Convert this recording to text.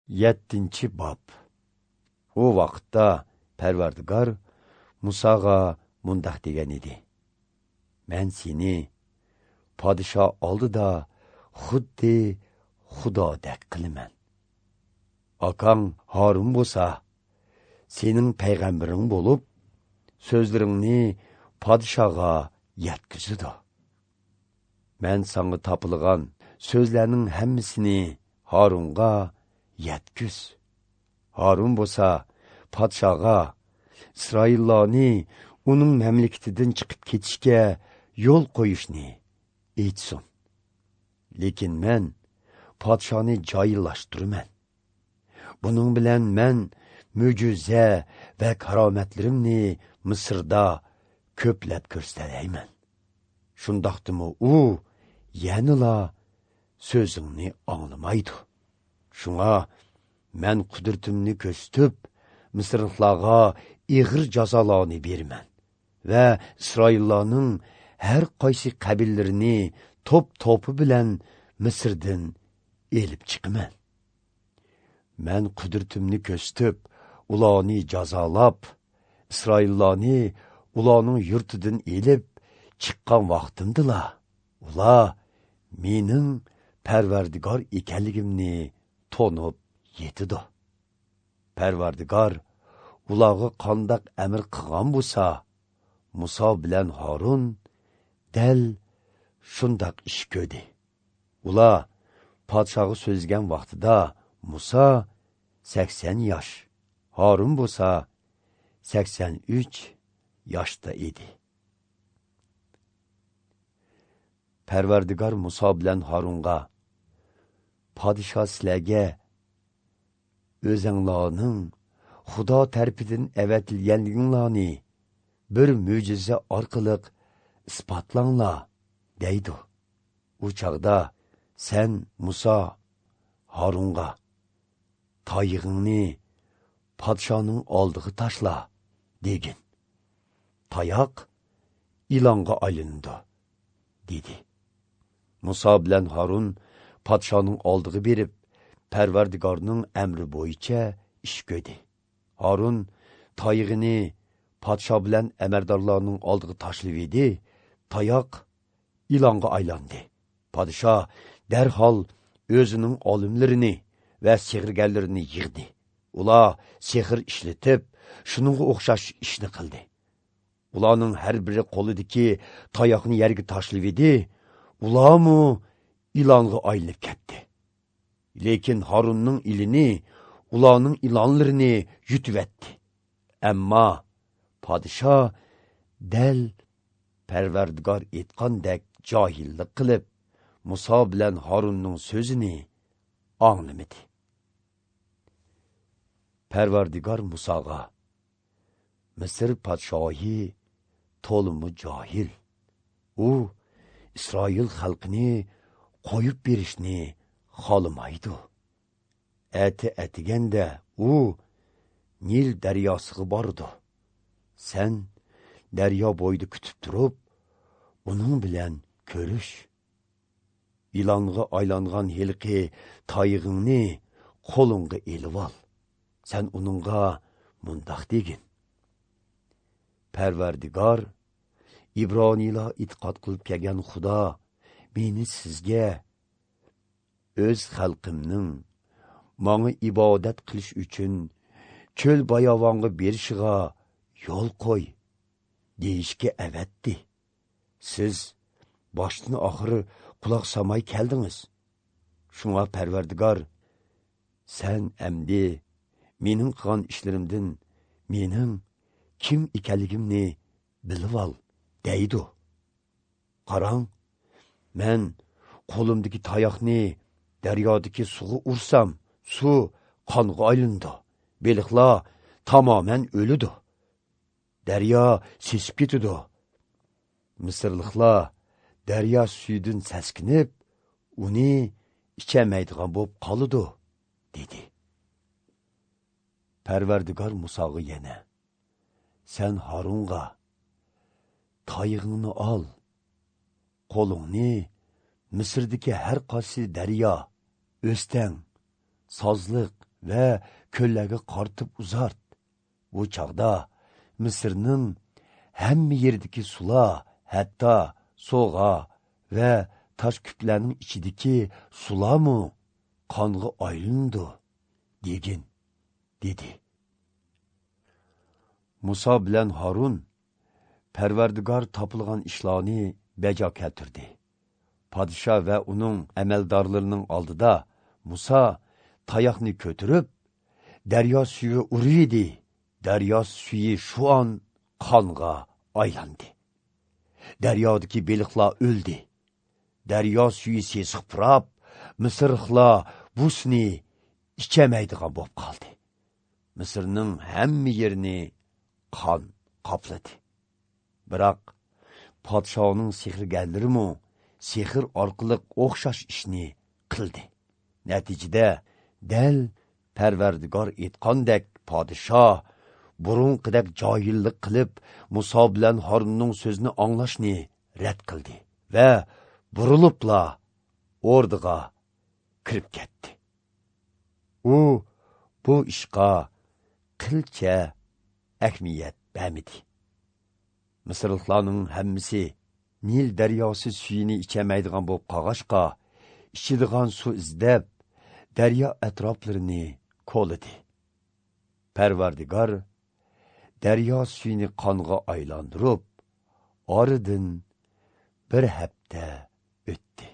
7. bob. O vaqtda Parvardigor Musoga mundaq degan edi. Men seni podsho oldida xuddi Xudodek qilaman. Akang Harun bo'lsa, sening payg'ambaring bo'lib, so'zlaringni podshoga yetkazadi. Men sana topilgan so'zlarning hammasini Harunga yetkaz. Harun bo'lsa, podshoga İsraillarni uning mamlakatidan chiqib ketishga yo'l qo'yishni aytsin. Lekin men podshoni joylashtiraman. Buning bilan men mo'jiza va karomatlarimni Misrda ko'plab ko'rsatyman. Shundaqdimi u yanila so'zingni anglamaydi. Shunga men qudratimni ko'rsatib, Misrliklarga ig'ir jazolarni beraman va İsraillarning har qaysi qabillarini to'p-to'pi bilan Misrdan elib chiqaman. Men qudratimni ko'rsatib, ularni jazolab, İsraillarni ularning yurtidan elib chiqqan vaqtimdila, ular mening Parvardigor ekanligimni tonib yetidi. Parvardigor ularga qandoq amr qilgan bo'lsa, Muso bilan Harun dal shundoq ish ko'rdi. Ular podshoga so'zgan vaqtida Muso 80 yosh, Harun bo'lsa 83 yoshda edi. Parvardigor Muso bilan Harunga podsho sizlarga o'zinglarning Xudo tarafidan avatilganliginglarni bir mo'jiza orqali isbotlanglar deydi. U chaqda sen Muso Harunga tayog'ingni podshoning oldiga tashla degin. Tayoq ilonga aylandi dedi. Muso bilan Harun podshoning oldiga berib, Parvardigorning amri bo'yicha ish ko'rdi. Harun tayog'ini podsho bilan amaldorlarning oldiga tashlab edi. Tayoq ilonga aylandi. Podsho darhol o'zining olimlarini va sehrgarlarini yig'di. Ular sehr ishlatib, shuningga o'xshash ishni qildi. Ularning har biri qo'lidagi tayoqni yerga tashlab edi. Ularmu ilonga aylanib ketdi. Lekin Harunning ilini ularning ilonlarini yutib etdi. Ammo podsho dal Parvardigor aytgandek johillik qilib, Muso bilan Harunning so'zini anglamadi. Parvardigor Musoga: Misr podshohi to'limi johil. U İsrail xalqini qo'yib berishni xohlamaydi. Atiganda u Nil daryosiga bordi. Sen daryo bo'yida kutib turib, uning bilan ko'rish. Ilonga aylangan hilqi tayog'ingni qo'lingga elib ol. Sen uningga mundaq degin: Parvardigor, İbroniylar itqod qilib kelgan Xudo meni sizga o'z xalqimning menga ibodat qilish uchun cho'l bayovonga berishiga yo'l qo'y deyishga avatdi. Siz boshdan oxiri quloq solmay keldingiz. Shunga Parvardigor, sen amdi mening qilgan ishlarimdan mening kim ekanligimni bilib ol deydi. Qarang, men qo'limdagi tayoqni daryodagi suvga ursam, suv qonga aylandi. Beliqlar tamoman o'lidi. Daryo sesib ketidi. Misrliklar daryo suyidan saskinib, uni ichamaydigan bo'lib qoladi, dedi. Parvardigor Musoga yana: Sen Harunga tayog'ingni ol, qo'lingni Misrdagi har qaysi daryo, o'stang, sozliq ve köllerge qartib uzart. Bu çağda Mısır'nın hemmi yerdeki sula, hatta soğa ve taş küplerinin içideki sula mı kanğı aylındı, degin, dedi. Musa bilen Harun, Perverdigar tapılgan işlerini beca keltirdi. Padişah ve onun emeldarlarının aldıda Musa tayakını kötürüp derya suyu uruydu. Derya suyu şu an kanğa aylandı. Deryadaki balıklar öldü. Derya suyu sesik pırap, Mısırlıklar bu suni içemeydiğen bop kaldı. Mısır'nın hemmi yerini kan kapladı. Bırak, padişahının sehirgerleri mi, sehir arkalık okşaş işini kıldı. Neticede, del Perverdigar etqandek padişah, burunqidek cahillik qilib, Musa bilan Harunning sözünü anglashni rad qildi ve burilibla o'rdiga kirib ketdi. U bu ishqa qilcha ahamiyat bermadi. Misrliklarning hammasi Nil daryosi suyini ichamaydigan bo'lib qolg'ashqa, ichadigan suv izlab daryo atroflarini ko'ladi. Perverdigar daryo suyini qonga aylantirib, oradan bir hafta o'tdi.